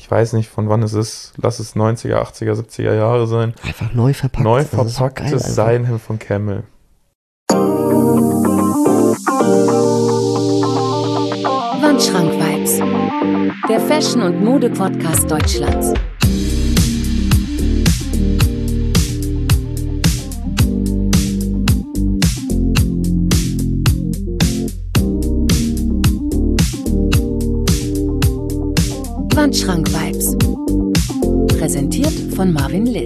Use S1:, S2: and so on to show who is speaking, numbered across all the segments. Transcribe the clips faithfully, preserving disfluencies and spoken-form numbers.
S1: ich weiß nicht, von wann es ist, lass es neunziger, achtziger, siebziger Jahre sein.
S2: Einfach neu verpackt.
S1: Neu verpacktes
S2: so
S1: Seidenhemd von Camel.
S3: Wandschrank-Vibes, der Fashion- und Mode-Podcast Deutschlands. Wandschrank-Vibes, präsentiert von Marvin Liss.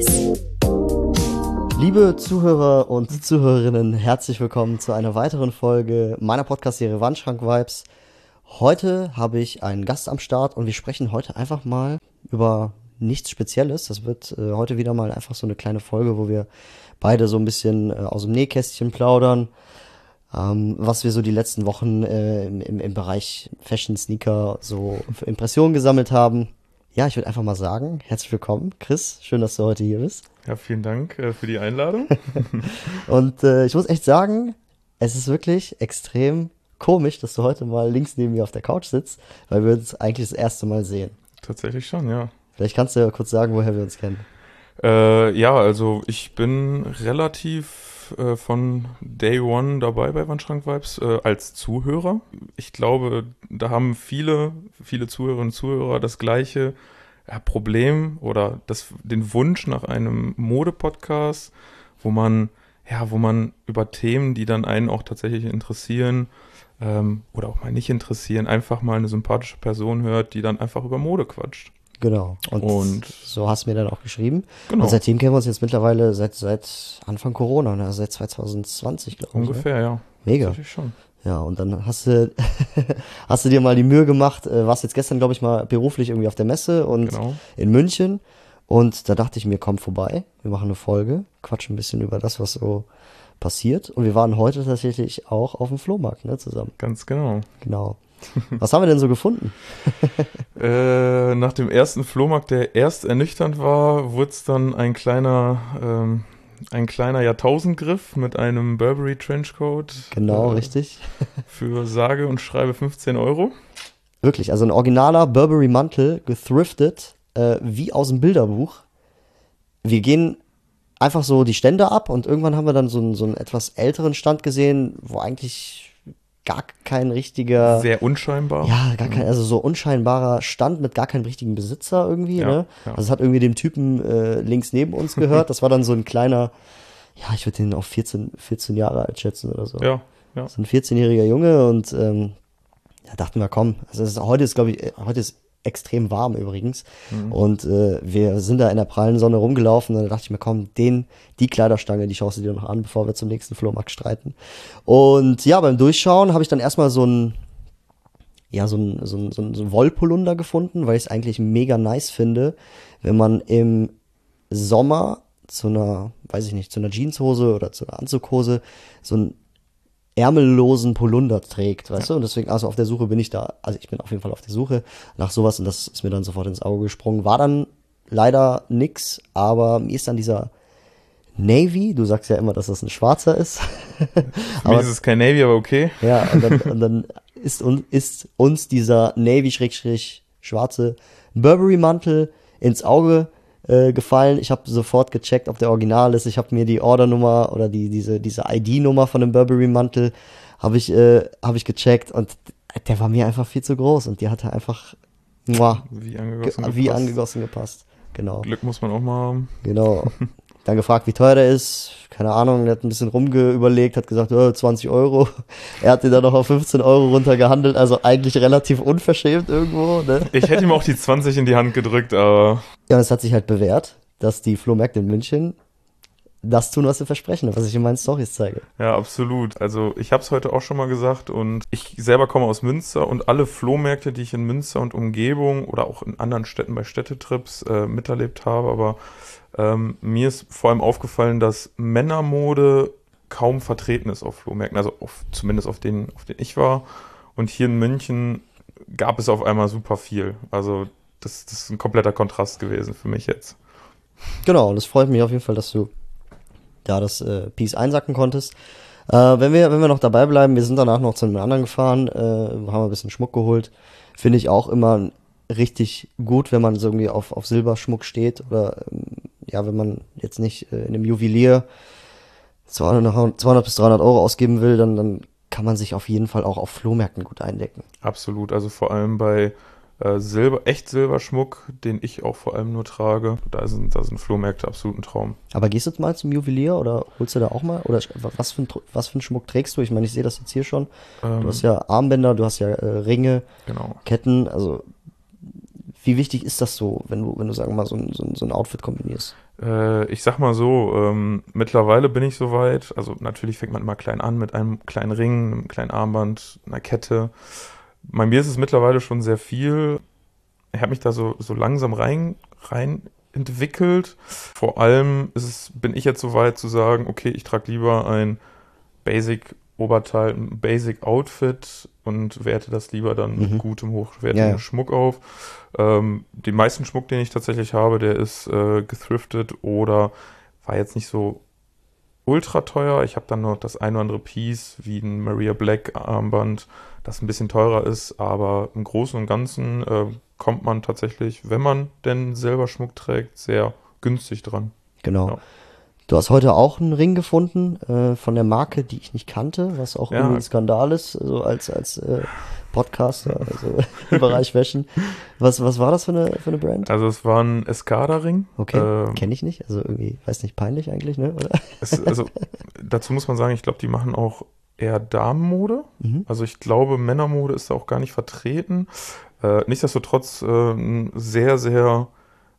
S2: Liebe Zuhörer und Zuhörerinnen, herzlich willkommen zu einer weiteren Folge meiner Podcast-Serie Wandschrank-Vibes. Heute habe ich einen Gast am Start und wir sprechen heute einfach mal über nichts Spezielles. Das wird äh, heute wieder mal einfach so eine kleine Folge, wo wir beide so ein bisschen äh, aus dem Nähkästchen plaudern, ähm, was wir so die letzten Wochen äh, im, im, im Bereich Fashion, Sneaker so für Impressionen gesammelt haben. Ja, ich würde einfach mal sagen, herzlich willkommen, Chris. Schön, dass du heute hier bist.
S1: Ja, vielen Dank äh, für die Einladung.
S2: Und äh, ich muss echt sagen, es ist wirklich extrem komisch, dass du heute mal links neben mir auf der Couch sitzt, weil wir uns eigentlich das erste Mal sehen.
S1: Tatsächlich schon, ja.
S2: Vielleicht kannst du ja kurz sagen, woher wir uns kennen.
S1: Äh, ja, also ich bin relativ äh, von Day One dabei bei Wandschrank-Vibes äh, als Zuhörer. Ich glaube, da haben viele, viele Zuhörerinnen und Zuhörer das gleiche ja, Problem oder das, den Wunsch nach einem Mode-Podcast, wo man, ja, wo man über Themen, die dann einen auch tatsächlich interessieren, ähm, oder auch mal nicht interessieren, einfach mal eine sympathische Person hört, die dann einfach über Mode quatscht.
S2: Genau. Und,
S1: Und
S2: so hast du mir dann auch geschrieben.
S1: Genau.
S2: Und seitdem kennen wir uns jetzt mittlerweile seit seit Anfang Corona, ne? Also seit zwanzig zwanzig, glaube ich.
S1: Ungefähr,
S2: ne?
S1: ja.
S2: Mega.
S1: Tatsächlich schon.
S2: Ja, und dann hast du hast du dir mal die Mühe gemacht, äh, warst jetzt gestern, glaube ich, mal beruflich irgendwie auf der Messe und
S1: Genau.
S2: in München. Und da dachte ich mir, komm vorbei, wir machen eine Folge, quatschen ein bisschen über das, was so passiert. Und wir waren heute tatsächlich auch auf dem Flohmarkt, ne, zusammen.
S1: Ganz genau.
S2: Genau. Was haben wir denn so gefunden?
S1: äh, nach dem ersten Flohmarkt, der erst ernüchternd war, wurde es dann ein kleiner, ähm, ein kleiner Jahrtausendgriff mit einem Burberry Trenchcoat.
S2: Genau,
S1: äh,
S2: richtig.
S1: Für sage und schreibe fünfzehn Euro.
S2: Wirklich, also ein originaler Burberry Mantel, gethriftet, äh, wie aus dem Bilderbuch. Wir gehen einfach so die Stände ab und irgendwann haben wir dann so einen, so einen etwas älteren Stand gesehen, wo eigentlich gar kein richtiger...
S1: Sehr unscheinbar.
S2: Ja, gar kein, also so unscheinbarer Stand mit gar keinem richtigen Besitzer irgendwie,
S1: Ja,
S2: ne?
S1: ja.
S2: Also es hat irgendwie dem Typen äh, links neben uns gehört. Das war dann so ein kleiner, ja, ich würde den auf vierzehn, vierzehn Jahre alt schätzen oder so.
S1: Ja, ja.
S2: So ein vierzehnjähriger Junge und ähm, da dachten wir, komm, also es ist, heute ist, glaube ich, heute ist extrem warm übrigens.
S1: Mhm.
S2: Und äh, wir sind da in der prallen Sonne rumgelaufen und da dachte ich mir, komm, den, die Kleiderstange, die schaust du dir noch an, bevor wir zum nächsten Flohmarkt streiten. Und ja, beim Durchschauen habe ich dann erstmal so ein, ja, so ein, so ein, so ein, so ein Wollpolunder gefunden, weil ich es eigentlich mega nice finde, wenn man im Sommer zu einer, weiß ich nicht, zu einer Jeanshose oder zu einer Anzughose so ein ärmellosen Polunder trägt, weißt ja. du? Und deswegen, also auf der Suche bin ich da, also ich bin auf jeden Fall auf der Suche nach sowas und das ist mir dann sofort ins Auge gesprungen. War dann leider nix, aber mir ist dann dieser Navy, du sagst ja immer, dass das ein schwarzer ist.
S1: Für mich ist es kein Navy, aber okay.
S2: Ja, und dann, und dann ist, ist uns dieser Navy-schwarze Burberry-Mantel ins Auge äh, gefallen. Ich habe sofort gecheckt, ob der Original ist. Ich habe mir die Ordernummer oder die diese diese I D-Nummer von dem Burberry-Mantel habe ich äh, habe ich gecheckt und der war mir einfach viel zu groß und die hatte einfach muah,
S1: Wie angegossen
S2: ge- wie angegossen gepasst. Genau.
S1: Glück muss man auch mal haben.
S2: Genau. Dann gefragt, wie teuer der ist. Keine Ahnung, der hat ein bisschen rumgeüberlegt, hat gesagt, oh, zwanzig Euro. Er hat den dann noch auf fünfzehn Euro runtergehandelt, also eigentlich relativ unverschämt irgendwo, ne?
S1: Ich hätte ihm auch die zwanzig in die Hand gedrückt, aber...
S2: Ja, und es hat sich halt bewährt, dass die Flohmärkte in München das tun, was sie versprechen, was ich in meinen Storys zeige.
S1: Ja, absolut. Also ich habe es heute auch schon mal gesagt und ich selber komme aus Münster und alle Flohmärkte, die ich in Münster und Umgebung oder auch in anderen Städten bei Städtetrips äh, miterlebt habe, aber ähm, mir ist vor allem aufgefallen, dass Männermode kaum vertreten ist auf Flohmärkten, also auf, zumindest auf denen, auf denen ich war. Und hier in München gab es auf einmal super viel. Also das, das ist ein kompletter Kontrast gewesen für mich jetzt.
S2: Genau, und es freut mich auf jeden Fall, dass du da das äh, Piece einsacken konntest. Äh, wenn wir wenn wir noch dabei bleiben, wir sind danach noch zu einem anderen gefahren, äh, haben ein bisschen Schmuck geholt. Finde ich auch immer richtig gut, wenn man so irgendwie auf, auf Silberschmuck steht oder ähm, ja, wenn man jetzt nicht äh, in einem Juwelier zweihundert bis dreihundert Euro ausgeben will, dann, dann kann man sich auf jeden Fall auch auf Flohmärkten gut eindecken.
S1: Absolut, also vor allem bei äh, Silber, echt Silberschmuck, den ich auch vor allem nur trage, da sind, da sind Flohmärkte absolut ein Traum.
S2: Aber gehst du jetzt mal zum Juwelier oder holst du da auch mal? Oder was für ein, was für ein Schmuck trägst du? Ich meine, ich sehe das jetzt hier schon.
S1: Ähm,
S2: Du hast ja Armbänder, du hast ja äh, Ringe,
S1: genau.
S2: Ketten, also wie wichtig ist das so, wenn du, wenn du sagen wir mal, so ein, so ein, so ein Outfit kombinierst?
S1: Äh, ich sag mal so, ähm, mittlerweile bin ich soweit, also natürlich fängt man immer klein an mit einem kleinen Ring, einem kleinen Armband, einer Kette. Bei mir ist es mittlerweile schon sehr viel. Ich habe mich da so, so langsam rein, rein entwickelt. Vor allem ist es, bin ich jetzt soweit zu sagen, okay, ich trage lieber ein Basic-Oberteil, ein Basic-Outfit und werte das lieber dann
S2: Mhm.
S1: mit gutem, hochwertigen
S2: Ja, ja.
S1: Schmuck auf. Ähm, den meisten Schmuck, den ich tatsächlich habe, der ist äh, gethriftet oder war jetzt nicht so ultra teuer. Ich habe dann noch das ein oder andere Piece, wie ein Maria Black Armband, das ein bisschen teurer ist, aber im Großen und Ganzen äh, kommt man tatsächlich, wenn man denn selber Schmuck trägt, sehr günstig dran.
S2: Genau.
S1: Ja.
S2: Du hast heute auch einen Ring gefunden äh, von der Marke, die ich nicht kannte, was auch
S1: Ja.
S2: irgendwie ein Skandal ist, so als, als äh, Podcaster, also im Bereich Fashion. Was, was war das für eine, für eine Brand?
S1: Also es war ein Escada-Ring.
S2: Okay,
S1: Ähm,
S2: kenne ich nicht. Also irgendwie, weiß nicht, peinlich eigentlich, ne? Oder?
S1: es, also dazu muss man sagen, ich glaube, die machen auch eher Damenmode.
S2: Mhm.
S1: Also ich glaube, Männermode ist da auch gar nicht vertreten. Äh, nichtsdestotrotz äh, ein sehr, sehr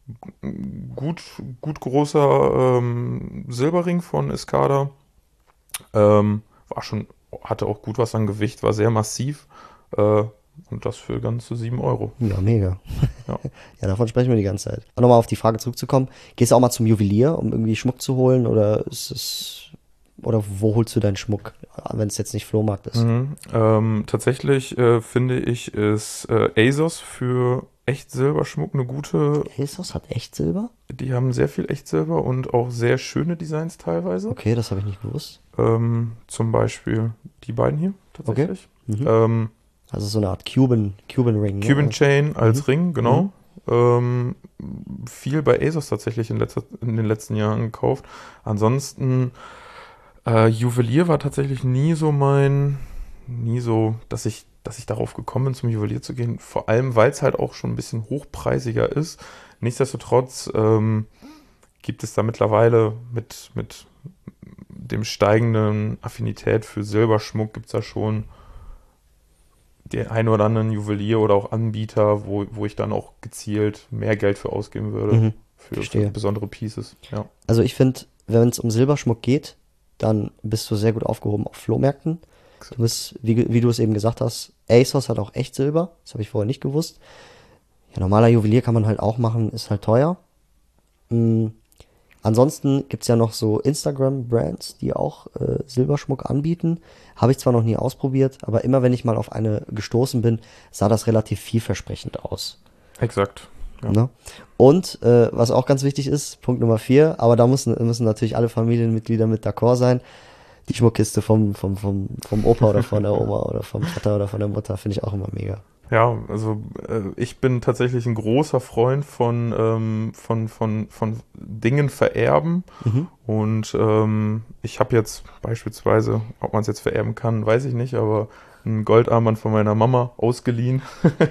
S1: gut, gut großer ähm, Silberring von Escada. Ähm, war schon, hatte auch gut was an Gewicht, war sehr massiv. Äh, und das für ganze sieben Euro.
S2: Ja, mega.
S1: Ja.
S2: Ja, davon sprechen wir die ganze Zeit. Und nochmal auf die Frage zurückzukommen, gehst du auch mal zum Juwelier, um irgendwie Schmuck zu holen oder ist es, oder wo holst du deinen Schmuck, wenn es jetzt nicht Flohmarkt ist?
S1: Mhm. Ähm, tatsächlich äh, finde ich, ist äh, ASOS für echt Silberschmuck eine gute.
S2: ASOS hat echt Silber?
S1: Die haben sehr viel Echtsilber und auch sehr schöne Designs teilweise.
S2: Okay, das habe ich nicht gewusst.
S1: Ähm, zum Beispiel die beiden hier tatsächlich.
S2: Mhm.
S1: Ähm,
S2: Also so eine Art Cuban, Cuban Ring.
S1: Cuban
S2: ne?
S1: Chain als
S2: Mhm.
S1: Ring, genau. Ähm, viel bei ASOS tatsächlich in, letzter, in den letzten Jahren gekauft. Ansonsten äh, Juwelier war tatsächlich nie so mein, nie so, dass ich, dass ich darauf gekommen bin, zum Juwelier zu gehen. Vor allem, weil es halt auch schon ein bisschen hochpreisiger ist. Nichtsdestotrotz ähm, gibt es da mittlerweile mit, mit dem steigenden Affinität für Silberschmuck gibt es da schon den einen oder anderen Juwelier oder auch Anbieter, wo, wo ich dann auch gezielt mehr Geld für ausgeben würde.
S2: Mhm.
S1: Für,
S2: Verstehe.
S1: für besondere Pieces. Ja.
S2: Also ich finde, wenn es um Silberschmuck geht, dann bist du sehr gut aufgehoben auf Flohmärkten. Du bist, wie, wie du es eben gesagt hast, ASOS hat auch echt Silber. Das habe ich vorher nicht gewusst. Ja, normaler Juwelier kann man halt auch machen, ist halt teuer. Mhm. Ansonsten gibt's ja noch so Instagram-Brands, die auch äh, Silberschmuck anbieten. Habe ich zwar noch nie ausprobiert, aber immer wenn ich mal auf eine gestoßen bin, sah das relativ vielversprechend aus.
S1: Exakt. Ja.
S2: Ne? Und äh, was auch ganz wichtig ist, Punkt Nummer vier, aber da müssen, müssen natürlich alle Familienmitglieder mit d'accord sein. Die Schmuckkiste vom, vom, vom, vom Opa oder von der Oma oder vom Vater oder von der Mutter finde ich auch immer mega.
S1: Ja, also äh, ich bin tatsächlich ein großer Freund von, ähm, von, von, von Dingen vererben.
S2: Mhm.
S1: Und ähm, ich habe jetzt beispielsweise, ob man es jetzt vererben kann, weiß ich nicht, aber ein Goldarmband von meiner Mama ausgeliehen.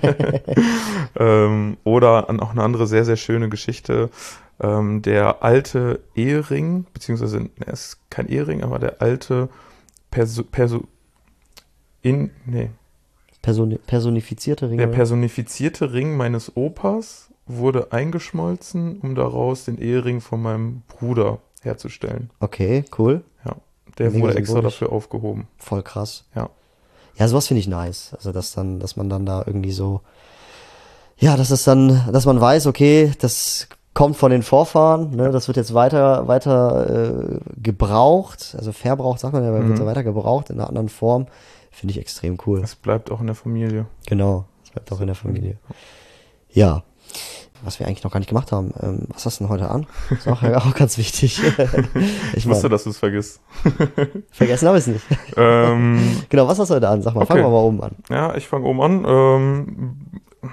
S1: ähm, oder an, auch eine andere sehr, sehr schöne Geschichte. Ähm, der alte Ehering, beziehungsweise er ist kein Ehering, aber der alte Perso, Perso in, nee,
S2: Personi personifizierte Ringe.
S1: der personifizierte Ring meines Opas wurde eingeschmolzen, um daraus den Ehering von meinem Bruder herzustellen.
S2: Okay, cool.
S1: Ja, der
S2: Mega
S1: wurde extra
S2: symbolisch.
S1: dafür aufgehoben.
S2: Voll krass.
S1: Ja.
S2: Ja, sowas finde ich nice. Also, dass dann, dass man dann da irgendwie so, ja, dass es dann, dass man weiß, okay, das kommt von den Vorfahren, ne, das wird jetzt weiter, weiter äh, gebraucht, also verbraucht, sagt man ja, aber
S1: Mhm.
S2: wird so weiter gebraucht in einer anderen Form. Finde ich extrem cool.
S1: Es bleibt auch in der Familie.
S2: Genau, das bleibt auch in der Familie. Ja, was wir eigentlich noch gar nicht gemacht haben, ähm, was hast du denn heute an? Ist auch, auch ganz wichtig.
S1: Ich wusste, dass du es vergisst.
S2: Vergessen habe ich es nicht.
S1: ähm,
S2: Genau, was hast du heute an? Sag mal, fangen
S1: Okay.
S2: wir mal oben an.
S1: ja, ich fange oben an. Ähm,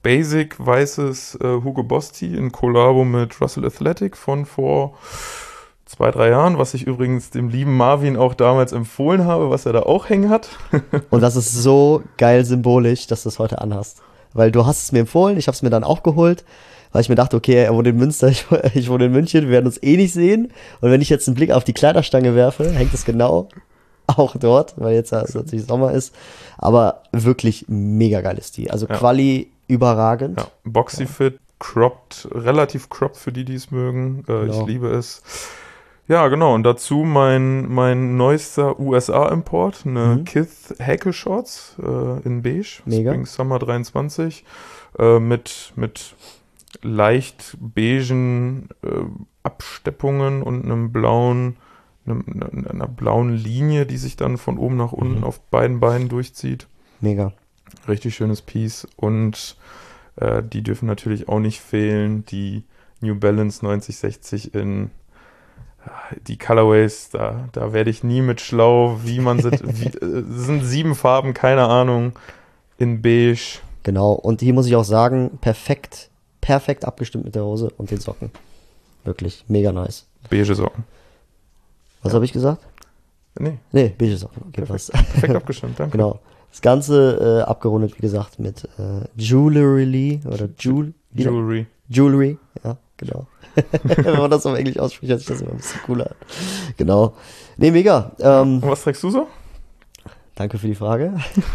S1: basic weißes äh, Hugo Boss Tee in Kollabo mit Russell Athletic von vor zwei, drei Jahren, was ich übrigens dem lieben Marvin auch damals empfohlen habe, was er da auch hängen hat.
S2: Und das ist so geil symbolisch, dass du es heute anhast. Weil du hast es mir empfohlen, ich habe es mir dann auch geholt, weil ich mir dachte, okay, er wohnt in Münster, ich, ich wohne in München, wir werden uns eh nicht sehen. Und wenn ich jetzt einen Blick auf die Kleiderstange werfe, hängt es genau auch dort, weil jetzt ja natürlich Sommer ist. Aber wirklich mega geiles Tee. Also
S1: Ja.
S2: Quali überragend.
S1: Ja, Boxy-Fit, cropped, relativ cropped für die, die es mögen. Äh,
S2: Genau.
S1: Ich liebe es. Ja, genau. Und dazu mein, mein neuester U S A-Import, eine
S2: Mhm.
S1: Kith Hackle Shorts äh, in beige,
S2: Mega.
S1: Spring Summer dreiundzwanzig, äh, mit, mit leicht beigen äh, Absteppungen und einem blauen, einem, einer blauen Linie, die sich dann von oben nach unten
S2: Mhm.
S1: auf beiden Beinen durchzieht.
S2: Mega.
S1: Richtig schönes Piece. Und äh, die dürfen natürlich auch nicht fehlen. Die New Balance neunzig sechzig in äh, die Colorways, da, da werde ich nie mit schlau, wie man sind. wie, äh, sind sieben Farben, keine Ahnung. In beige.
S2: Genau. Und hier muss ich auch sagen, perfekt, perfekt abgestimmt mit der Hose und den Socken. Wirklich mega nice.
S1: Beige Socken.
S2: Was habe ich gesagt?
S1: Nee,
S2: Nee, beige Socken. Okay,
S1: perfekt,
S2: was?
S1: perfekt abgestimmt, danke.
S2: Genau. Das Ganze äh, abgerundet, wie gesagt, mit äh, Jewelry oder Jewel
S1: Jewelry.
S2: Jewelry, ja, genau. Wenn man das auf Englisch ausspricht, hört sich das immer ein bisschen cooler an. Genau. Nee, mega. Ähm,
S1: Und was trägst du so?
S2: Danke für die Frage.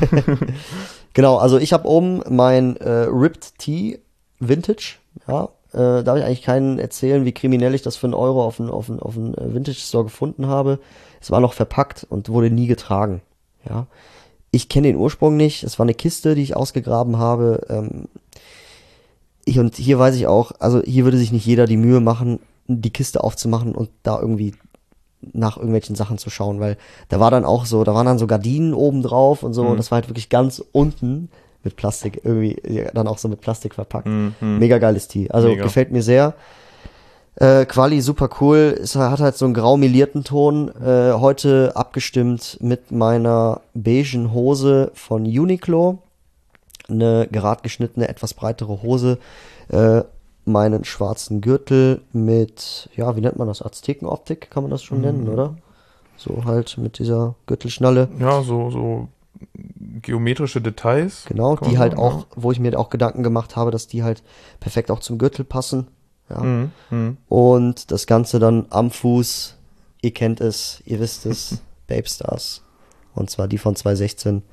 S2: Genau, also ich habe oben mein äh, Ripped Tee Vintage, ja. Äh, darf ich eigentlich keinen erzählen, wie kriminell ich das für einen Euro auf einen auf einen, auf einen äh, Vintage Store gefunden habe. Es war noch verpackt und wurde nie getragen, ja. Ich kenne den Ursprung nicht. Es war eine Kiste, die ich ausgegraben habe. Ähm, ich, und hier weiß ich auch, also hier würde sich nicht jeder die Mühe machen, die Kiste aufzumachen und da irgendwie nach irgendwelchen Sachen zu schauen, weil da war dann auch so, da waren dann so Gardinen oben drauf und so,
S1: Mhm.
S2: und das war halt wirklich ganz unten mit Plastik, irgendwie ja, dann auch so mit Plastik verpackt.
S1: Mhm.
S2: Mega geiles Tee. Also
S1: Mega.
S2: gefällt mir sehr. Äh, Quali super cool. Es hat halt so einen grau melierten Ton. Äh, heute abgestimmt mit meiner beigen Hose von Uniqlo. Eine gerad geschnittene, etwas breitere Hose. Äh, meinen schwarzen Gürtel mit, ja, wie nennt man das? Aztekenoptik kann man das schon nennen, oder? So halt mit dieser Gürtelschnalle.
S1: Ja, so, so geometrische Details.
S2: Genau,
S1: kann
S2: die
S1: man
S2: halt
S1: sagen,
S2: auch, wo ich mir auch Gedanken gemacht habe, dass die halt perfekt auch zum Gürtel passen. Ja.
S1: Ja. Mhm. Mhm.
S2: Und das Ganze dann am Fuß, ihr kennt es, ihr wisst es, Babe Stars. Und zwar die von zwanzig sechzehn.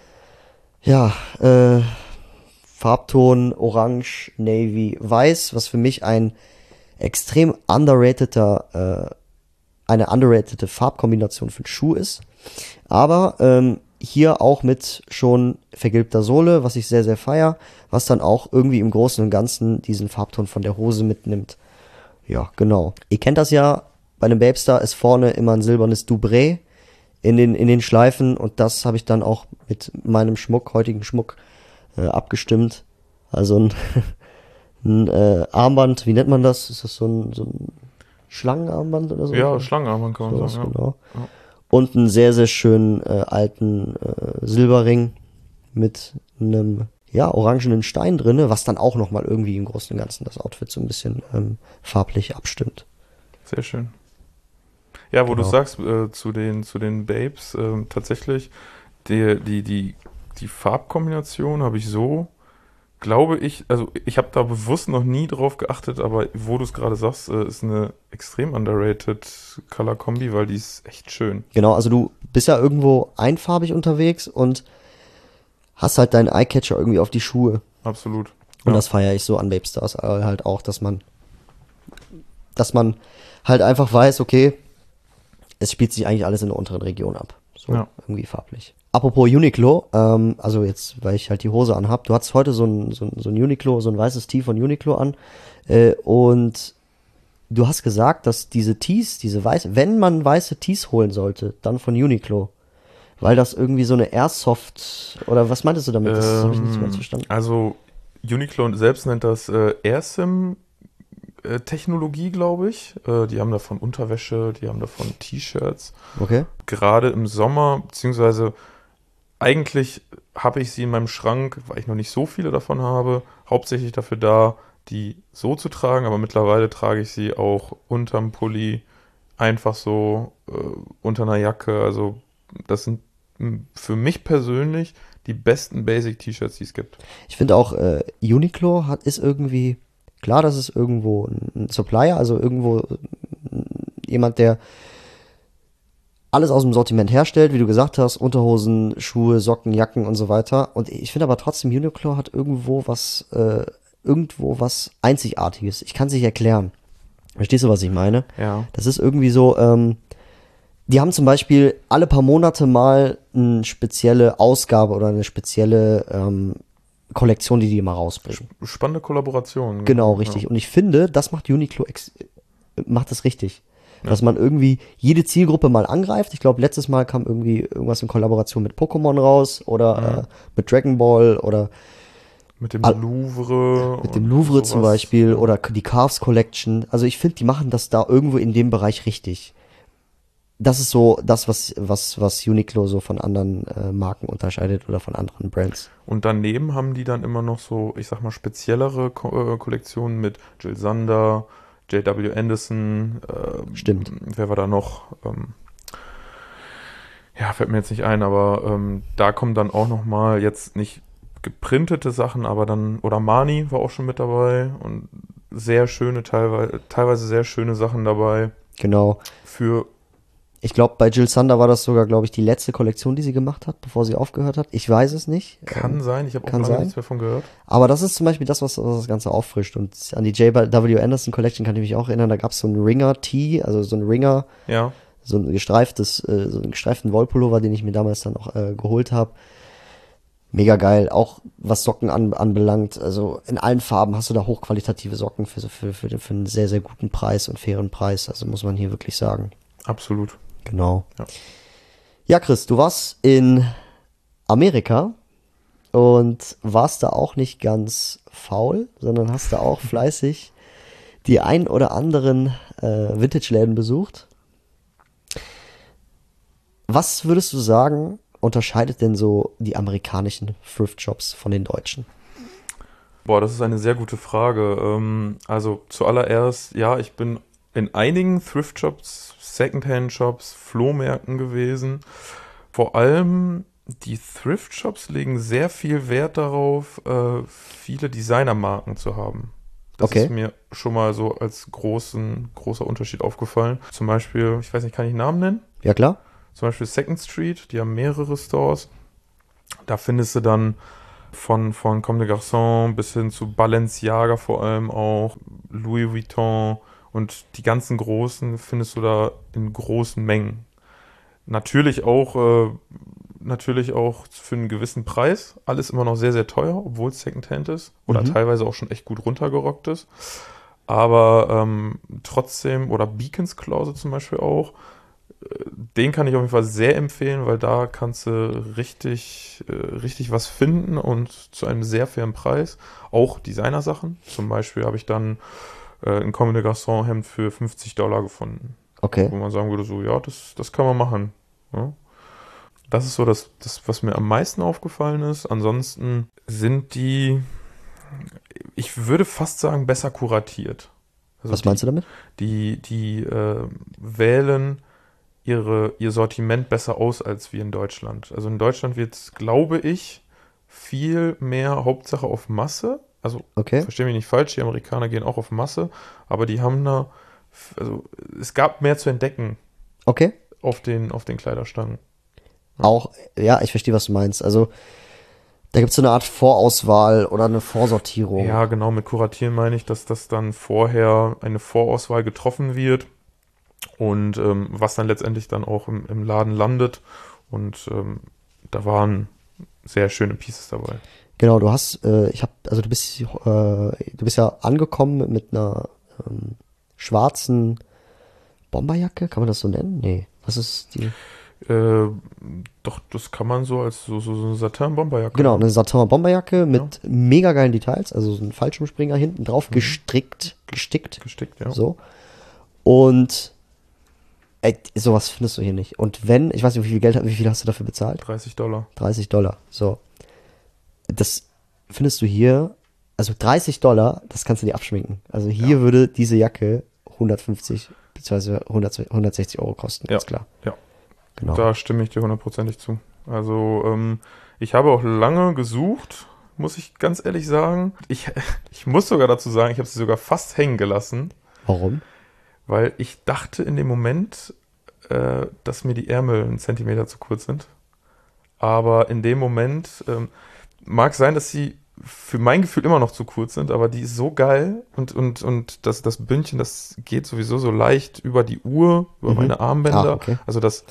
S2: Ja, äh, Farbton Orange, Navy, Weiß, was für mich ein extrem underrateder, äh, eine underratede Farbkombination für einen Schuh ist. Aber ähm, hier auch mit schon vergilbter Sohle, was ich sehr, sehr feier, was dann auch irgendwie im Großen und Ganzen diesen Farbton von der Hose mitnimmt. Ja, genau. Ihr kennt das ja, bei einem Babestar ist vorne immer ein silbernes Dubré in den, in den Schleifen, und das habe ich dann auch mit meinem Schmuck, heutigen Schmuck, äh, abgestimmt. Also ein, ein äh, Armband, wie nennt man das? Ist das so ein, so ein Schlangenarmband oder so?
S1: Ja, Schlangenarmband kann man
S2: Sowas,
S1: sagen. Ja.
S2: genau.
S1: Ja.
S2: Und einen sehr, sehr schönen äh, alten äh, Silberring mit einem, ja, orangenen Stein drinne, was dann auch nochmal irgendwie im Großen und Ganzen das Outfit so ein bisschen ähm, farblich abstimmt.
S1: Sehr schön. Ja, wo
S2: Genau.
S1: du sagst, äh, zu den, zu den Babes, äh, tatsächlich, die, die, die, die Farbkombination habe ich so, glaube ich, also ich habe da bewusst noch nie drauf geachtet, aber wo du es gerade sagst, äh, ist eine extrem underrated Color-Kombi, weil die ist echt schön.
S2: Genau, also du bist ja irgendwo einfarbig unterwegs und hast halt deinen Eyecatcher irgendwie auf die Schuhe.
S1: Absolut.
S2: Und
S1: Ja.
S2: das feiere ich so an Babestars äh, halt auch, dass man, dass man halt einfach weiß, okay, es spielt sich eigentlich alles in der unteren Region ab. So
S1: Ja.
S2: irgendwie farblich. Apropos Uniqlo, ähm, also jetzt, weil ich halt die Hose anhab, du hattest heute so ein, so ein, so ein Uniqlo, so ein weißes Tee von Uniqlo an, äh, und du hast gesagt, dass diese Tees, diese weiße, wenn man weiße Tees holen sollte, dann von Uniqlo. Weil das irgendwie so eine Airsoft, oder was meintest du damit? Das habe ich nicht so ganz
S1: Ähm,
S2: verstanden.
S1: Also Uniqlo selbst nennt das äh, AirSim äh, Technologie, glaube ich. Äh, die haben davon Unterwäsche, die haben davon T-Shirts.
S2: Okay.
S1: Gerade im Sommer, beziehungsweise eigentlich habe ich sie in meinem Schrank, weil ich noch nicht so viele davon habe, hauptsächlich dafür da, die so zu tragen, aber mittlerweile trage ich sie auch unterm Pulli, einfach so äh, unter einer Jacke. Also das sind m, für mich persönlich die besten Basic-T-Shirts, die es gibt.
S2: Ich finde auch, äh, Uniqlo hat, ist irgendwie, klar, das ist irgendwo ein Supplier, also irgendwo äh, jemand, der alles aus dem Sortiment herstellt, wie du gesagt hast, Unterhosen, Schuhe, Socken, Jacken und so weiter. Und ich finde aber trotzdem, Uniqlo hat irgendwo was, äh, irgendwo was Einzigartiges. Ich kann es nicht erklären. Verstehst du, was ich meine?
S1: Ja.
S2: Das ist irgendwie so, ähm, die haben zum Beispiel alle paar Monate mal eine spezielle Ausgabe oder eine spezielle ähm, Kollektion, die die mal rausbringen.
S1: Spannende Kollaboration.
S2: Genau, richtig.
S1: Ja.
S2: Und ich finde, das macht Uniqlo, ex macht das richtig.
S1: Ja.
S2: Dass man irgendwie jede Zielgruppe mal angreift. Ich glaube, letztes Mal kam irgendwie irgendwas in Kollaboration mit Pokémon raus oder
S1: Mhm.
S2: äh, mit Dragon Ball oder
S1: Mit dem
S2: Al-
S1: Louvre.
S2: mit dem
S1: und
S2: Louvre
S1: sowas.
S2: zum Beispiel oder die Carves Collection. Also ich finde, die machen das da irgendwo in dem Bereich richtig. Das ist so das, was, was, was Uniqlo so von anderen äh, Marken unterscheidet oder von anderen Brands.
S1: Und daneben haben die dann immer noch so, ich sag mal, speziellere Ko äh, Kollektionen mit Jill Sander, J W Anderson. Äh,
S2: Stimmt.
S1: Wer war da noch? Ähm, ja, fällt mir jetzt nicht ein, aber ähm, da kommen dann auch noch mal jetzt nicht geprintete Sachen, aber dann, oder Mani war auch schon mit dabei und sehr schöne, teilweise, teilweise sehr schöne Sachen dabei
S2: Genau.
S1: für,
S2: Ich glaube, bei Jill Sander war das sogar, glaube ich, die letzte Kollektion, die sie gemacht hat, bevor sie aufgehört hat. Ich weiß es nicht.
S1: kann
S2: Ähm,
S1: sein, ich habe auch
S2: kann
S1: lange
S2: sein.
S1: nichts mehr von gehört.
S2: Aber das ist zum Beispiel das, was, was das Ganze auffrischt. Und an die J W Anderson Collection kann ich mich auch erinnern, da gab es so einen Ringer-Tee, also so ein Ringer,
S1: Ja,
S2: so ein gestreiftes, äh, so einen gestreiften Wollpullover, den ich mir damals dann auch äh, geholt habe. Mega geil, auch was Socken an, anbelangt. Also in allen Farben hast du da hochqualitative Socken für, für, für, für einen sehr, sehr guten Preis und fairen Preis. Also muss man hier wirklich sagen.
S1: absolut.
S2: Genau.
S1: Ja.
S2: Ja, Chris, du warst in Amerika und warst da auch nicht ganz faul, sondern hast da auch fleißig die ein oder anderen äh, Vintage-Läden besucht. Was würdest du sagen, unterscheidet denn so die amerikanischen Thrift-Shops von den deutschen?
S1: Boah, das ist eine sehr gute Frage. Ähm, also zuallererst, ja, ich bin in einigen Thrift-Shops, Secondhand-Shops, Flohmärkten gewesen. Vor allem die Thrift-Shops legen sehr viel Wert darauf, äh, viele Designermarken zu haben. Das
S2: Okay.
S1: ist mir schon mal so als großen, großer Unterschied aufgefallen. Zum Beispiel, ich weiß nicht, kann ich Namen nennen?
S2: Ja, klar.
S1: Zum Beispiel Second Street, die haben mehrere Stores. Da findest du dann von, von Comme des Garçons bis hin zu Balenciaga vor allem auch, Louis Vuitton und die ganzen großen findest du da in großen Mengen. Natürlich auch, äh, natürlich auch für einen gewissen Preis. Alles immer noch sehr, sehr teuer, obwohl es Secondhand ist oder
S2: Mhm.
S1: teilweise auch schon echt gut runtergerockt ist. Aber ähm, trotzdem, oder Beacons Closet zum Beispiel auch, den kann ich auf jeden Fall sehr empfehlen, weil da kannst du richtig, äh, richtig was finden und zu einem sehr fairen Preis. Auch Designersachen. Zum Beispiel habe ich dann äh, ein Comme des Garçons Hemd für fünfzig Dollar gefunden.
S2: Okay.
S1: Wo man sagen würde, so, ja, das, das kann man machen. Ja. Das ist so das, das, was mir am meisten aufgefallen ist. Ansonsten sind die, ich würde fast sagen, besser kuratiert. Also
S2: Was meinst du damit?
S1: Die, die äh, wählen ihre, ihr Sortiment besser aus als wir in Deutschland. Also in Deutschland wird es, glaube ich, viel mehr Hauptsache auf Masse. Also
S2: Okay.
S1: verstehe mich nicht falsch, die Amerikaner gehen auch auf Masse, aber die haben da, also es gab mehr zu entdecken
S2: Okay.
S1: auf den, auf den Kleiderstangen.
S2: Auch, ja, ich verstehe, was du meinst. Also, da gibt es so eine Art Vorauswahl oder eine Vorsortierung.
S1: Ja, genau, mit Kuratieren meine ich, dass das dann vorher eine Vorauswahl getroffen wird und ähm, was dann letztendlich dann auch im, im Laden landet. Und ähm, da waren sehr schöne Pieces dabei.
S2: Genau, du hast, äh, ich habe, also du bist, äh, du bist ja angekommen mit einer ähm, schwarzen Bomberjacke, kann man das so nennen? Nee, was ist die?
S1: Äh, doch, das kann man so als so, so, so eine Satin-Bomberjacke.
S2: Genau, eine Satin Bomberjacke mit mega geilen Details, also so ein Fallschirmspringer hinten drauf, gestrickt, gestickt,
S1: Gestickt, ja.
S2: so. Und Ey, sowas findest du hier nicht. Und wenn, ich weiß nicht, wie viel Geld, wie viel hast du dafür bezahlt?
S1: dreißig Dollar.
S2: dreißig Dollar. So. Das findest du hier, also dreißig Dollar, das kannst du dir abschminken. Also hier
S1: Ja.
S2: würde diese Jacke hundertfünfzig bzw. hundertsechzig Euro kosten,
S1: Ja.
S2: ganz klar.
S1: Ja.
S2: Genau.
S1: Da stimme ich dir hundertprozentig zu. Also, ähm, ich habe auch lange gesucht, muss ich ganz ehrlich sagen. Ich, ich muss sogar dazu sagen, ich habe sie sogar fast hängen gelassen,
S2: Warum?
S1: weil ich dachte in dem Moment, äh, dass mir die Ärmel einen Zentimeter zu kurz sind. Aber in dem Moment ähm, mag sein, dass sie für mein Gefühl immer noch zu kurz sind, aber die ist so geil und, und, und das, das Bündchen, das geht sowieso so leicht über die Uhr, über
S2: Mhm.
S1: meine Armbänder.
S2: Ah, okay.
S1: Also das,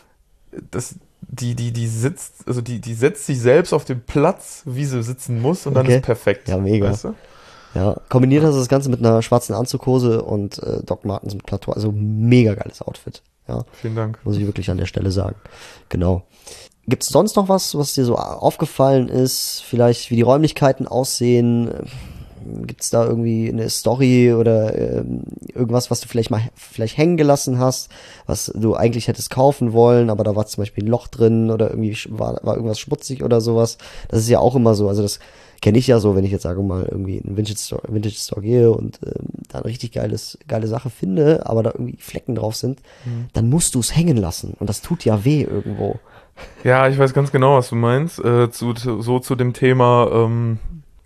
S1: das, die, die, die sitzt, also die, die setzt sich selbst auf den Platz, wie sie sitzen muss und dann
S2: Okay.
S1: ist perfekt.
S2: Ja, mega.
S1: Weißt du?
S2: Ja, kombiniert hast du das Ganze mit einer schwarzen Anzughose und äh, Doc Martens mit Plateau. Also mega geiles Outfit. Ja,
S1: Vielen Dank.
S2: muss ich wirklich an der Stelle sagen. Genau. Gibt es sonst noch was, was dir so aufgefallen ist? Vielleicht, wie die Räumlichkeiten aussehen? Gibt es da irgendwie eine Story oder ähm, irgendwas, was du vielleicht mal vielleicht hängen gelassen hast, was du eigentlich hättest kaufen wollen, aber da war zum Beispiel ein Loch drin oder irgendwie sch- war, war irgendwas schmutzig oder sowas? Das ist ja auch immer so. Also das kenne ich ja so, wenn ich jetzt sage mal irgendwie in einen Vintage Store, Vintage Store gehe und ähm, da eine richtig geiles, geile Sache finde, aber da irgendwie Flecken drauf sind, dann musst du es hängen lassen und das tut ja weh irgendwo.
S1: Ja, ich weiß ganz genau, was du meinst. Äh, zu, zu, so zu dem Thema ähm,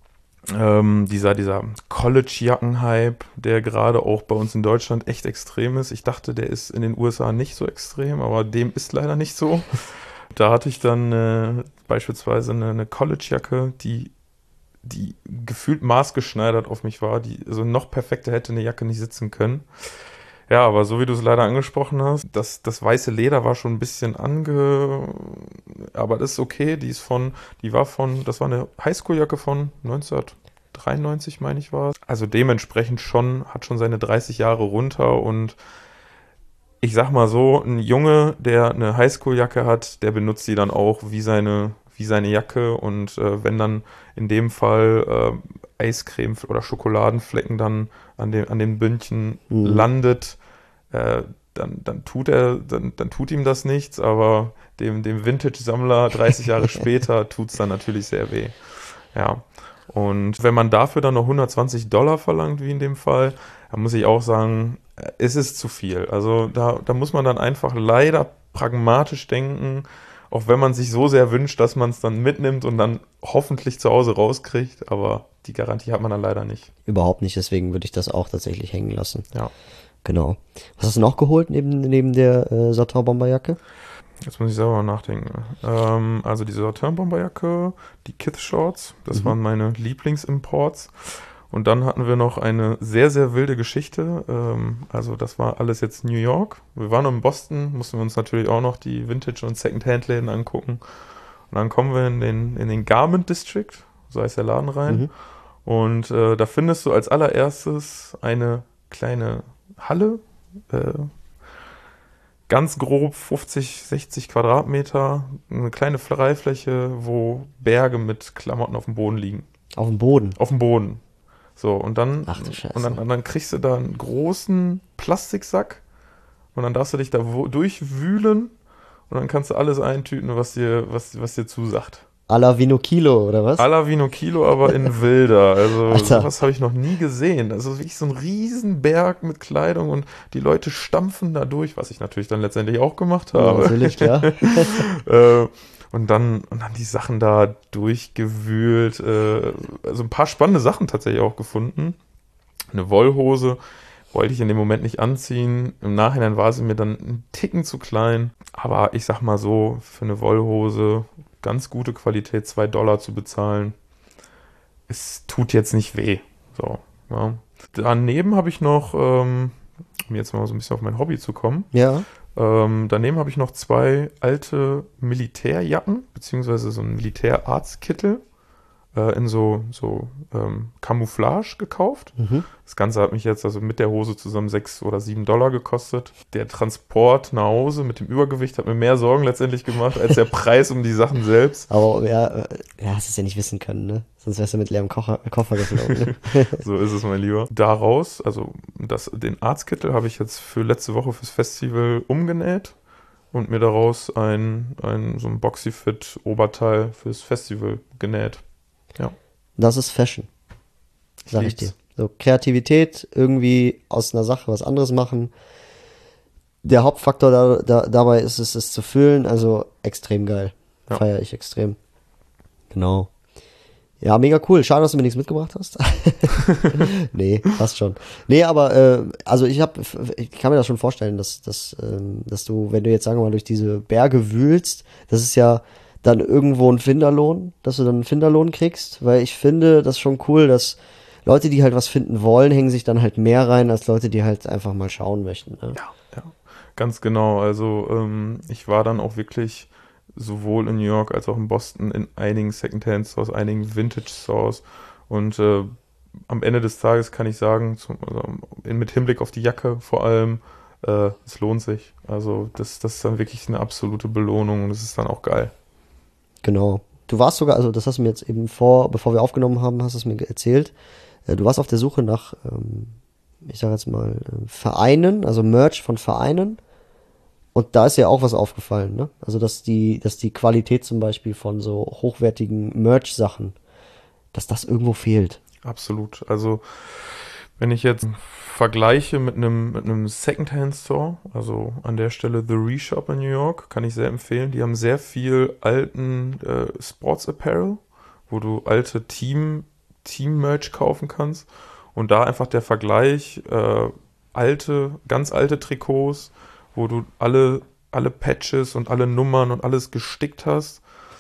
S1: ähm, dieser, dieser College-Jacken-Hype, der gerade auch bei uns in Deutschland echt extrem ist. Ich dachte, der ist in den U S A nicht so extrem, aber dem ist leider nicht so. Da hatte ich dann äh, beispielsweise eine, eine College-Jacke, die, die gefühlt maßgeschneidert auf mich war, die also noch perfekter hätte eine Jacke nicht sitzen können. Ja, aber so wie du es leider angesprochen hast, das, das weiße Leder war schon ein bisschen ange... Aber das ist okay, die ist von, die war von, das war eine Highschool-Jacke von neunzehnhundertdreiundneunzig, meine ich war es. Also dementsprechend schon, hat schon seine dreißig Jahre runter und ich sag mal so, ein Junge, der eine Highschool-Jacke hat, der benutzt die dann auch wie seine, wie seine Jacke und äh, wenn dann in dem Fall äh, Eiscreme oder Schokoladenflecken dann an dem, an den Bündchen
S2: Mhm.
S1: landet, äh, dann, dann tut er, dann, dann tut ihm das nichts, aber dem, dem Vintage-Sammler dreißig Jahre später tut's dann natürlich sehr weh. Ja. Und wenn man dafür dann noch hundertzwanzig Dollar verlangt, wie in dem Fall, dann muss ich auch sagen, äh, es ist zu viel. Also da, da muss man dann einfach leider pragmatisch denken, auch wenn man sich so sehr wünscht, dass man es dann mitnimmt und dann hoffentlich zu Hause rauskriegt, aber die Garantie hat man dann leider nicht.
S2: Überhaupt nicht, deswegen würde ich das auch tatsächlich hängen lassen.
S1: Ja.
S2: Genau. Was hast du noch geholt neben, neben der äh, Satin-Bomberjacke?
S1: Jetzt muss ich selber mal nachdenken. Ähm, also diese Satin-Bomberjacke, die Kith Shorts, das
S2: Mhm.
S1: waren meine Lieblingsimports. Und dann hatten wir noch eine sehr, sehr wilde Geschichte. Ähm, also das war alles jetzt New York. Wir waren in Boston, mussten wir uns natürlich auch noch die Vintage- und Second-Hand-Läden angucken. Und dann kommen wir in den, in den Garment District, so heißt der Laden rein.
S2: Mhm.
S1: Und äh, da findest du als allererstes eine kleine Halle, äh, ganz grob fünfzig, sechzig Quadratmeter, eine kleine Freifläche, wo Berge mit Klamotten auf dem Boden liegen.
S2: Auf dem Boden.
S1: Auf dem Boden. So, und dann,
S2: Ach du Scheiße.
S1: und dann, und dann kriegst du da einen großen Plastiksack und dann darfst du dich da wo, durchwühlen und dann kannst du alles eintüten, was dir, was, was dir zusagt.
S2: A la Vino Kilo, oder was?
S1: A la Vino Kilo, aber in wilder. Also
S2: Alter.
S1: sowas habe ich noch nie gesehen. Also wirklich so ein Riesenberg mit Kleidung und die Leute stampfen da durch, was ich natürlich dann letztendlich auch gemacht
S2: Ja,
S1: habe.
S2: natürlich, ja.
S1: äh, und dann und dann die Sachen da durchgewühlt. Äh, also ein paar spannende Sachen tatsächlich auch gefunden. Eine Wollhose wollte ich in dem Moment nicht anziehen. Im Nachhinein war sie mir dann einen Ticken zu klein. Aber ich sag mal so, für eine Wollhose ganz gute Qualität, zwei Dollar zu bezahlen, es tut jetzt nicht weh. So, ja. Daneben habe ich noch, ähm, um jetzt mal so ein bisschen auf mein Hobby zu kommen,
S2: Ja.
S1: ähm, daneben habe ich noch zwei alte Militärjacken, beziehungsweise so einen Militärarztkittel äh, in so, so ähm, Camouflage gekauft.
S2: Mhm.
S1: Das Ganze hat mich jetzt also mit der Hose zusammen sechs oder sieben Dollar gekostet. Der Transport nach Hause mit dem Übergewicht hat mir mehr Sorgen letztendlich gemacht, als der Preis um die Sachen selbst.
S2: Aber ja, äh, ja, hast es ja nicht wissen können, ne? Sonst wärst du mit leerem Kocher, Koffer geflogen. Ne?
S1: So ist es, mein Lieber. Daraus, also das, den Arztkittel habe ich jetzt für letzte Woche fürs Festival umgenäht und mir daraus ein, ein so ein Boxy-Fit-Oberteil fürs Festival genäht. Ja.
S2: Das ist Fashion, sag ich dir.
S1: lieb's.
S2: So Kreativität, irgendwie aus einer Sache was anderes machen. Der Hauptfaktor da, da, dabei ist es, es zu fühlen, also extrem geil.
S1: Ja.
S2: Feiere ich extrem. Genau. Ja, mega cool. Schade, dass du mir nichts mitgebracht hast. Nee, passt schon. Nee, aber äh, also ich habe, ich kann mir das schon vorstellen, dass, dass, ähm, dass du, wenn du jetzt sagen wir mal durch diese Berge wühlst, das ist ja dann irgendwo ein Finderlohn, dass du dann einen Finderlohn kriegst, weil ich finde das schon cool, dass Leute, die halt was finden wollen, hängen sich dann halt mehr rein, als Leute, die halt einfach mal schauen möchten. Ne?
S1: Ja, ja, ganz genau. Also ähm, ich war dann auch wirklich sowohl in New York als auch in Boston in einigen Secondhand-Stores, einigen Vintage-Stores und äh, am Ende des Tages kann ich sagen, zum, also in, mit Hinblick auf die Jacke vor allem, äh, es lohnt sich. Also das, das ist dann wirklich eine absolute Belohnung und das ist dann auch geil.
S2: Genau. Du warst sogar, also das hast du mir jetzt eben vor, bevor wir aufgenommen haben, hast du es mir erzählt. Äh, Du warst auf der Suche nach, ähm, ich sage jetzt mal, äh, Vereinen, also Merch von Vereinen. Und da ist ja auch was aufgefallen, ne? Also dass die, dass die Qualität zum Beispiel von so hochwertigen Merch-Sachen, dass das irgendwo fehlt.
S1: Absolut. Also wenn ich jetzt vergleiche mit einem, mit einem Secondhand-Store, also an der Stelle The Reshop in New York, kann ich sehr empfehlen. Die haben sehr viel alten äh, Sports Apparel, wo du alte Team, Team-Merch kaufen kannst. Und da einfach der Vergleich, äh, alte, ganz alte Trikots, wo du alle, alle Patches und alle Nummern und alles gestickt hast.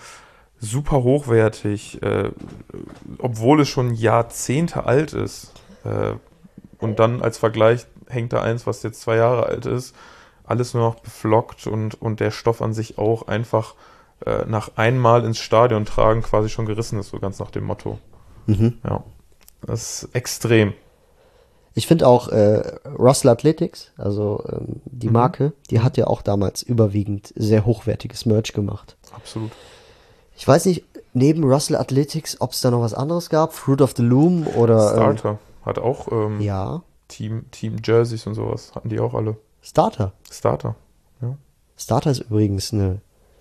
S1: Super hochwertig, äh, obwohl es schon Jahrzehnte alt ist. Äh, und dann als Vergleich hängt da eins, was jetzt zwei Jahre alt ist. Alles nur noch beflockt und, und der Stoff an sich auch einfach äh, nach einmal ins Stadion tragen quasi schon gerissen ist, so ganz nach dem Motto.
S2: Mhm.
S1: Ja, das ist extrem.
S2: Ich finde auch äh, Russell Athletics, also ähm, die
S1: Mhm.
S2: Marke, die hat ja auch damals überwiegend sehr hochwertiges Merch gemacht.
S1: Absolut.
S2: Ich weiß nicht, neben Russell Athletics, ob es da noch was anderes gab, Fruit of the Loom oder ähm,
S1: Starter hat auch ähm,
S2: ja,
S1: Team, Team Jerseys und sowas, hatten die auch alle.
S2: Starter.
S1: Starter. Ja.
S2: Starter ist übrigens eine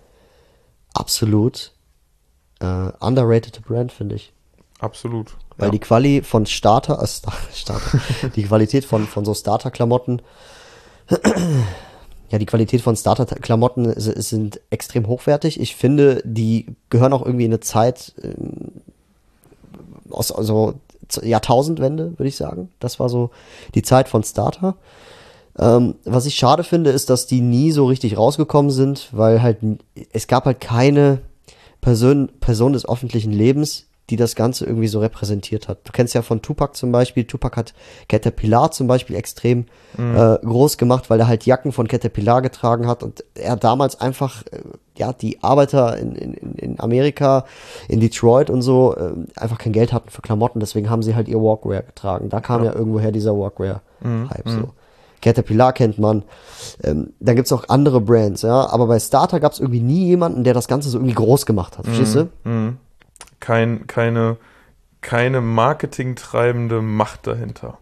S2: absolut äh, underrated Brand, finde ich.
S1: Absolut.
S2: Weil
S1: ja.
S2: die Quali von Starter, äh, Star- Starter, die Qualität von, von so Starter-Klamotten, ja, die Qualität von Starter-Klamotten s- sind extrem hochwertig. Ich finde, die gehören auch irgendwie in eine Zeit ähm, aus, also Z- Jahrtausendwende, würde ich sagen. Das war so die Zeit von Starter. Ähm, was ich schade finde, ist, dass die nie so richtig rausgekommen sind, weil halt n- es gab halt keine Person, Person des öffentlichen Lebens, die das Ganze irgendwie so repräsentiert hat. Du kennst ja von Tupac zum Beispiel, Tupac hat Caterpillar zum Beispiel extrem äh, groß gemacht, weil er halt Jacken von Caterpillar getragen hat und er damals einfach, äh, ja, die Arbeiter in, in, in Amerika, in Detroit und so, äh, einfach kein Geld hatten für Klamotten, deswegen haben sie halt ihr Walkwear getragen. Da kam ja, irgendwoher dieser Walkwear-Hype so. Caterpillar kennt man. Ähm, dann gibt's auch andere Brands, ja. Aber bei Starter gab's irgendwie nie jemanden, der das Ganze so irgendwie groß gemacht hat. Verstehst du?
S1: Mhm. Kein, keine, keine marketingtreibende Macht dahinter.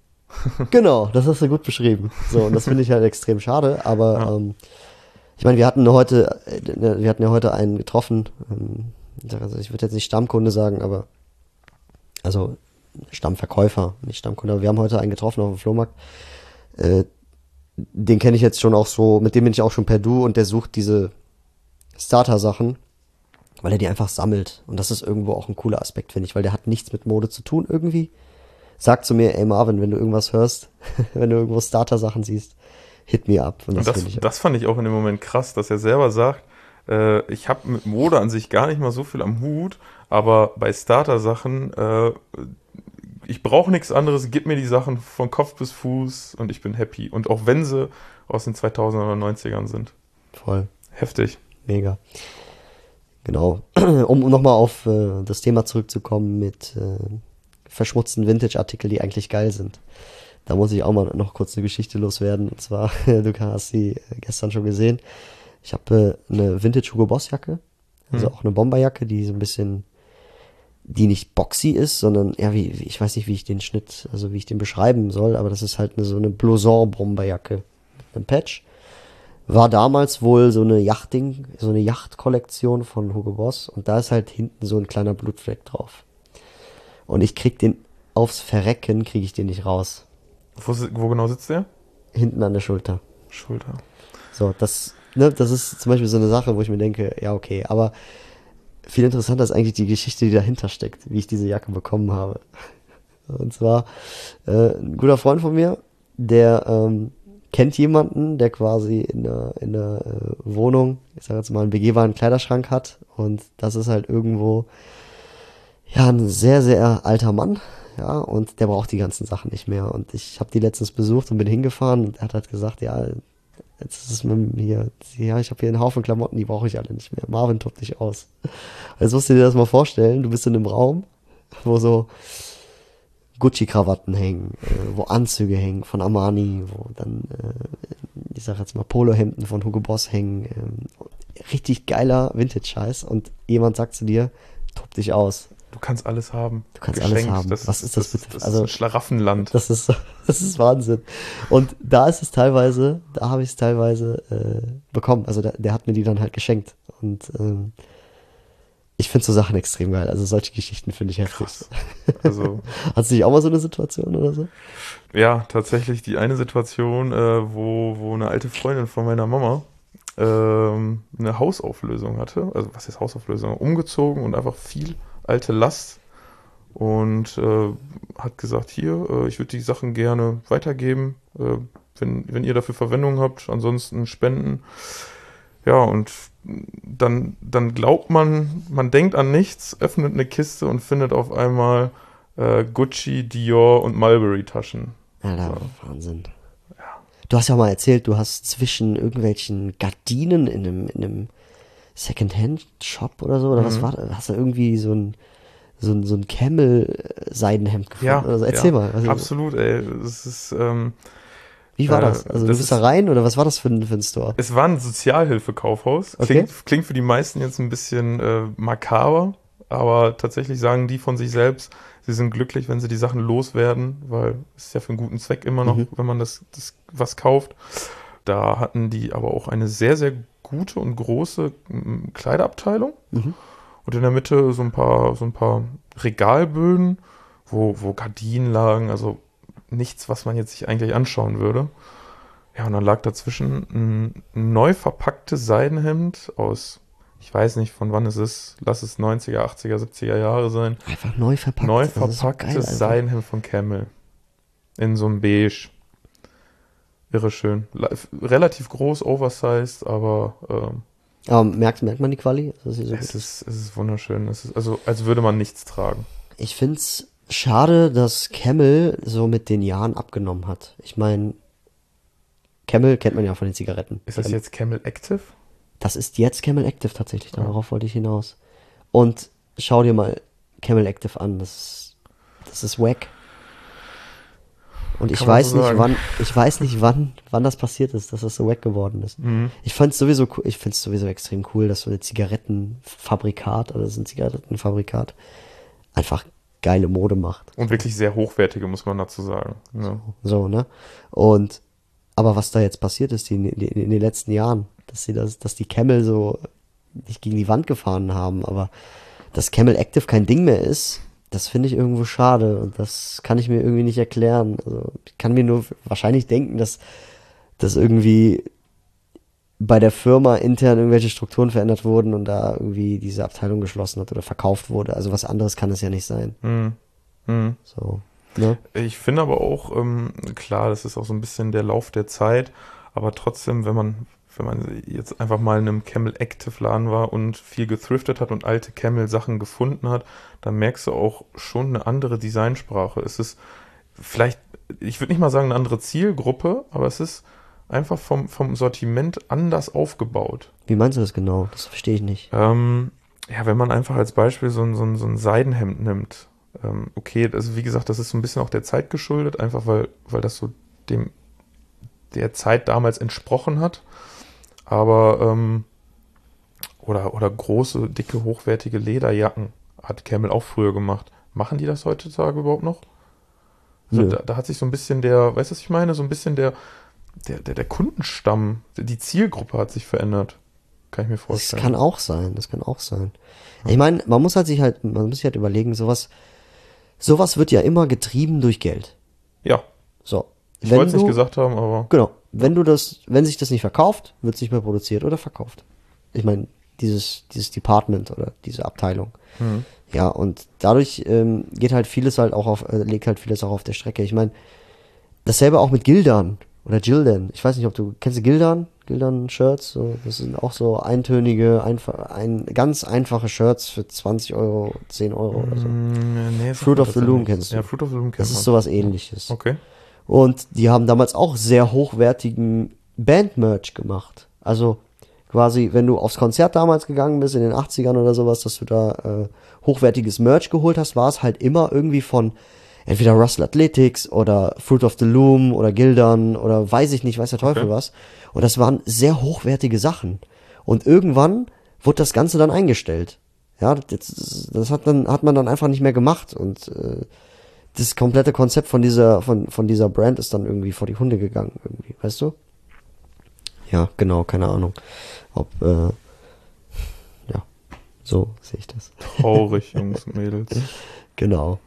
S2: Genau, das hast du gut beschrieben. So, und das finde ich halt extrem schade. Aber
S1: Ja.
S2: ähm, ich meine, wir hatten heute, äh, wir hatten ja heute einen getroffen. Ähm, also ich würde jetzt nicht Stammkunde sagen, aber also Stammverkäufer, nicht Stammkunde. Aber wir haben heute einen getroffen auf dem Flohmarkt. Äh, den kenne ich jetzt schon auch so, mit dem bin ich auch schon per Du und der sucht diese Starter-Sachen, weil er die einfach sammelt. Und das ist irgendwo auch ein cooler Aspekt, finde ich, weil der hat nichts mit Mode zu tun irgendwie. Sag zu mir, ey Marvin, wenn du irgendwas hörst, wenn du irgendwo Starter-Sachen siehst, hit me up. Und das,
S1: Und das,
S2: finde ich
S1: das fand ich auch in dem Moment krass, dass er selber sagt, äh, ich habe mit Mode an sich gar nicht mal so viel am Hut, aber bei Starter-Sachen, äh, ich brauche nichts anderes, gib mir die Sachen von Kopf bis Fuß und ich bin happy. Und auch wenn sie aus den zweitausender oder neunzigern sind.
S2: voll,
S1: Heftig.
S2: mega. Genau. Um nochmal auf äh, das Thema zurückzukommen mit äh, verschmutzten Vintage-Artikel, die eigentlich geil sind. Da muss ich auch mal noch kurz eine Geschichte loswerden. Und zwar, du hast sie äh, gestern schon gesehen. Ich habe äh, eine Vintage Hugo Boss Jacke, also
S1: Hm.
S2: auch eine Bomberjacke, die so ein bisschen, die nicht boxy ist, sondern ja, wie, wie ich weiß nicht, wie ich den Schnitt, also wie ich den beschreiben soll, aber das ist halt eine, so eine Blouson-Bomberjacke mit einem Patch. War damals wohl so eine Yachting, so eine Yachtkollektion von Hugo Boss und da ist halt hinten so ein kleiner Blutfleck drauf. Und ich krieg den aufs Verrecken, kriege ich den nicht raus.
S1: Wo, wo genau sitzt der?
S2: Hinten an der Schulter.
S1: Schulter.
S2: So, das, ne, das ist zum Beispiel so eine Sache, wo ich mir denke, ja, okay, aber viel interessanter ist eigentlich die Geschichte, die dahinter steckt, wie ich diese Jacke bekommen habe. Und zwar, äh, ein guter Freund von mir, der ähm, kennt jemanden, der quasi in der, in der äh, Wohnung, ich sag jetzt mal, einen begehbaren Kleiderschrank hat. Und das ist halt irgendwo, ja, ein sehr, sehr alter Mann. Ja, und der braucht die ganzen Sachen nicht mehr. Und ich habe die letztens besucht und bin hingefahren und er hat halt gesagt, ja, jetzt ist es mit mir hier, ja, ich habe hier einen Haufen Klamotten, die brauche ich alle nicht mehr. Marvin tobt dich aus. Also musst du dir das mal vorstellen, du bist in einem Raum, wo so Gucci-Krawatten hängen, äh, wo Anzüge hängen von Armani, wo dann, äh, ich sag jetzt mal, Polohemden von Hugo Boss hängen. Äh, richtig geiler Vintage-Scheiß und jemand sagt zu dir, tob dich aus.
S1: Du kannst alles haben.
S2: Du kannst
S1: Geschenkt.
S2: alles haben.
S1: Das
S2: Was
S1: ist,
S2: ist das,
S1: das
S2: bitte?
S1: Das
S2: also,
S1: ist ein Schlaraffenland.
S2: Das ist, das ist Wahnsinn. Und da ist es teilweise, da habe ich es teilweise äh, bekommen. Also der, der hat mir die dann halt geschenkt. Und ähm, ich finde so Sachen extrem geil. Also solche Geschichten finde ich heftig.
S1: Krass. Also,
S2: hast du nicht auch mal so eine Situation oder so?
S1: ja, tatsächlich die eine Situation, äh, wo, wo eine alte Freundin von meiner Mama ähm, eine Hausauflösung hatte. Also was ist Hausauflösung? Umgezogen und einfach viel alte Last. Und äh, hat gesagt, hier, äh, ich würde die Sachen gerne weitergeben, äh, wenn, wenn ihr dafür Verwendung habt, ansonsten spenden. Ja, und dann, dann glaubt man, man denkt an nichts, öffnet eine Kiste und findet auf einmal äh, Gucci, Dior und Mulberry-Taschen.
S2: Alter,
S1: So.
S2: Wahnsinn.
S1: Ja.
S2: Du hast ja auch mal erzählt, du hast zwischen irgendwelchen Gardinen in einem, in einem Secondhand-Shop oder so, oder
S1: Mhm.
S2: was war das? Hast du irgendwie so ein so ein, so ein Camel-Seidenhemd gefunden?
S1: Ja,
S2: oder so? Erzähl
S1: ja,
S2: mal. Also,
S1: absolut, ey. Es ist, ähm,
S2: wie war
S1: äh,
S2: das? Also
S1: das
S2: du bist
S1: ist-
S2: da rein oder was war das für ein, für ein Store?
S1: Es war ein Sozialhilfekaufhaus.
S2: Okay.
S1: Klingt, klingt für die meisten jetzt ein bisschen äh, makaber, aber tatsächlich sagen die von sich selbst, sie sind glücklich, wenn sie die Sachen loswerden, weil es ist ja für einen guten Zweck immer noch,
S2: Mhm.
S1: wenn man das, das was kauft. Da hatten die aber auch eine sehr, sehr gute und große m, Kleiderabteilung.
S2: Mhm.
S1: Und in der Mitte so ein paar, so ein paar Regalböden, wo, wo Gardinen lagen, also nichts, was man jetzt sich eigentlich anschauen würde. Ja, und dann lag dazwischen ein neu verpacktes Seidenhemd aus, ich weiß nicht, von wann es ist, lass es neunziger, achtziger, siebziger Jahre sein.
S2: Einfach neu verpackt.
S1: Neu
S2: Das ist so geil,
S1: verpacktes
S2: einfach.
S1: Seidenhemd von Camel. In so einem Beige. Irre schön. Le- Relativ groß, oversized, aber ähm,
S2: Aber merkt, merkt man die Quali? Dass sie so
S1: es,
S2: gut ist?
S1: ist, es ist wunderschön. Es ist, also, als würde man nichts tragen.
S2: Ich find's schade, dass Camel so mit den Jahren abgenommen hat. Ich meine, Camel kennt man ja von den Zigaretten.
S1: Ist das
S2: Ähm,
S1: jetzt Camel Active?
S2: Das ist jetzt Camel Active tatsächlich, darauf wollte ich hinaus. Und schau dir mal Camel Active an, das ist, das ist wack. Und ich
S1: Kann man
S2: weiß
S1: so
S2: nicht,
S1: sagen.
S2: wann, ich weiß nicht, wann, wann das passiert ist, dass das so wack geworden ist.
S1: Mhm.
S2: Ich fand's sowieso, cool- ich find's sowieso extrem cool, dass so ein Zigarettenfabrikat, oder das ist ein Zigarettenfabrikat, einfach geile Mode macht.
S1: Und wirklich sehr hochwertige, muss man dazu sagen. Ja.
S2: So, ne? Und, aber was da jetzt passiert ist, die, in, in, in den letzten Jahren, dass sie das, dass die Camel so nicht gegen die Wand gefahren haben, aber dass Camel Active kein Ding mehr ist, das finde ich irgendwo schade und das kann ich mir irgendwie nicht erklären. Also ich kann mir nur wahrscheinlich denken, dass, dass irgendwie bei der Firma intern irgendwelche Strukturen verändert wurden und da irgendwie diese Abteilung geschlossen hat oder verkauft wurde. Also was anderes kann es ja nicht sein.
S1: Mhm. Mhm.
S2: So, ne?
S1: Ich finde aber auch, ähm, klar, das ist auch so ein bisschen der Lauf der Zeit, aber trotzdem, wenn man, wenn man jetzt einfach mal in einem Camel Active Laden war und viel gethriftet hat und alte Camel Sachen gefunden hat, dann merkst du auch schon eine andere Designsprache. Es ist vielleicht, ich würde nicht mal sagen eine andere Zielgruppe, aber es ist einfach vom, vom Sortiment anders aufgebaut.
S2: Wie meinst du das genau? Das verstehe ich nicht.
S1: Ähm, ja, wenn man einfach als Beispiel so ein, so ein, so ein Seidenhemd nimmt, ähm, okay, also wie gesagt, das ist so ein bisschen auch der Zeit geschuldet, einfach weil, weil das so dem der Zeit damals entsprochen hat. Aber, ähm, oder, oder große, dicke, hochwertige Lederjacken. hat Camel auch früher gemacht. Machen die das heutzutage überhaupt noch? Also da, da hat sich so ein bisschen der, weißt du, was ich meine? So ein bisschen der, der, der, der Kundenstamm, die Zielgruppe hat sich verändert. Kann ich mir vorstellen.
S2: Das kann auch sein, das kann auch sein. Ich meine, man muss halt sich halt, man muss sich halt überlegen, sowas, sowas wird ja immer getrieben durch Geld.
S1: Ja.
S2: So.
S1: Ich wollte es nicht gesagt haben, aber.
S2: Genau. Wenn du das, wenn sich das nicht verkauft, wird es nicht mehr produziert oder verkauft. Ich meine, dieses, dieses Department oder diese Abteilung.
S1: Mhm.
S2: Ja, und dadurch ähm, geht halt vieles halt auch auf, äh, legt halt vieles auch auf der Strecke. Ich meine, dasselbe auch mit Gildan oder Gildan. Ich weiß nicht, ob du, kennst du Gildan? Gildan-Shirts? So, das sind auch so eintönige, einfach, ein, ganz einfache Shirts für zwanzig Euro, zehn Euro oder so.
S1: Mm, nee,
S2: Fruit of the Loom kennst du.
S1: Ja, Fruit of the Loom kennst
S2: du. Das ist sowas Ähnliches.
S1: Okay.
S2: Und die haben damals auch sehr hochwertigen Band-Merch gemacht. Also quasi, wenn du aufs Konzert damals gegangen bist, in den achtzigern oder sowas, dass du da äh, hochwertiges Merch geholt hast, war es halt immer irgendwie von entweder Russell Athletics oder Fruit of the Loom oder Gildan oder weiß ich nicht, weiß der Teufel okay. was. Und das waren sehr hochwertige Sachen. Und irgendwann wurde das Ganze dann eingestellt. Ja, das, das hat dann hat man dann einfach nicht mehr gemacht und äh, das komplette Konzept von dieser von von dieser Brand ist dann irgendwie vor die Hunde gegangen irgendwie, weißt du? Ja, genau, keine Ahnung, ob äh, ja, so sehe ich das.
S1: Traurig, Jungs und Mädels.
S2: Genau.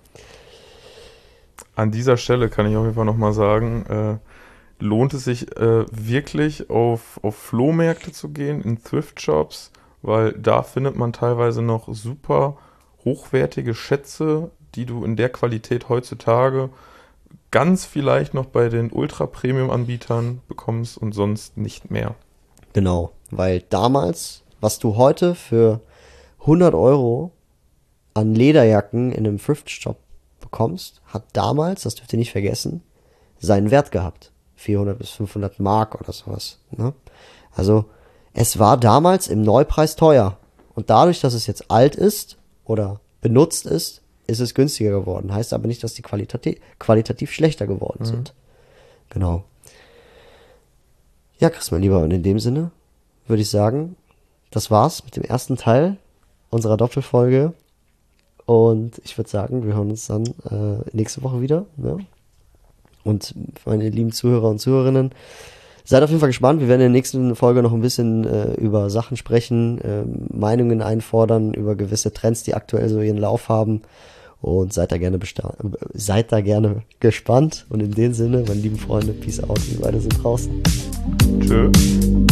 S1: An dieser Stelle kann ich auf jeden Fall nochmal sagen, äh, lohnt es sich äh, wirklich auf, auf Flohmärkte zu gehen, in Thrift-Shops, weil da findet man teilweise noch super hochwertige Schätze, die du in der Qualität heutzutage ganz vielleicht noch bei den Ultra-Premium-Anbietern bekommst und sonst nicht mehr.
S2: Genau, weil damals, was du heute für hundert Euro an Lederjacken in einem Thrift-Shop bekommst, hat damals, das dürft ihr nicht vergessen, seinen Wert gehabt. vierhundert bis fünfhundert Mark oder sowas. Ne? Also es war damals im Neupreis teuer. Und dadurch, dass es jetzt alt ist oder benutzt ist, ist es günstiger geworden. Heißt aber nicht, dass die qualitativ, qualitativ schlechter geworden mhm. sind. Genau. Ja, Chris, mein Lieber, und in dem Sinne würde ich sagen, das war's mit dem ersten Teil unserer Doppelfolge. Und ich würde sagen, wir hören uns dann äh, nächste Woche wieder. Ne? Und meine lieben Zuhörer und Zuhörerinnen, seid auf jeden Fall gespannt. Wir werden in der nächsten Folge noch ein bisschen äh, über Sachen sprechen, äh, Meinungen einfordern, über gewisse Trends, die aktuell so ihren Lauf haben. Und seid da gerne besta- seid da gerne gespannt. Und in dem Sinne, meine lieben Freunde, peace out. Wir beide sind draußen.
S1: Tschö.